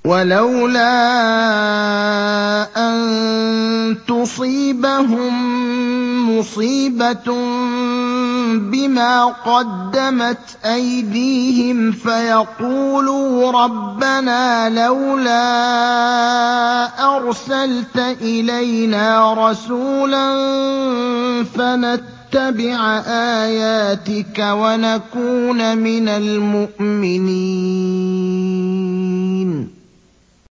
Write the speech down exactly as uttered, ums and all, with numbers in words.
وَلَوْلَا أَن تُصِيبَهُم مُّصِيبَةٌ بِمَا قَدَّمَتْ أَيْدِيهِمْ فَيَقُولُوا رَبَّنَا لَوْلَا أَرْسَلْتَ إِلَيْنَا رَسُولًا فَنَتَّبِعَ آيَاتِكَ وَنَكُونَ مِنَ الْمُؤْمِنِينَ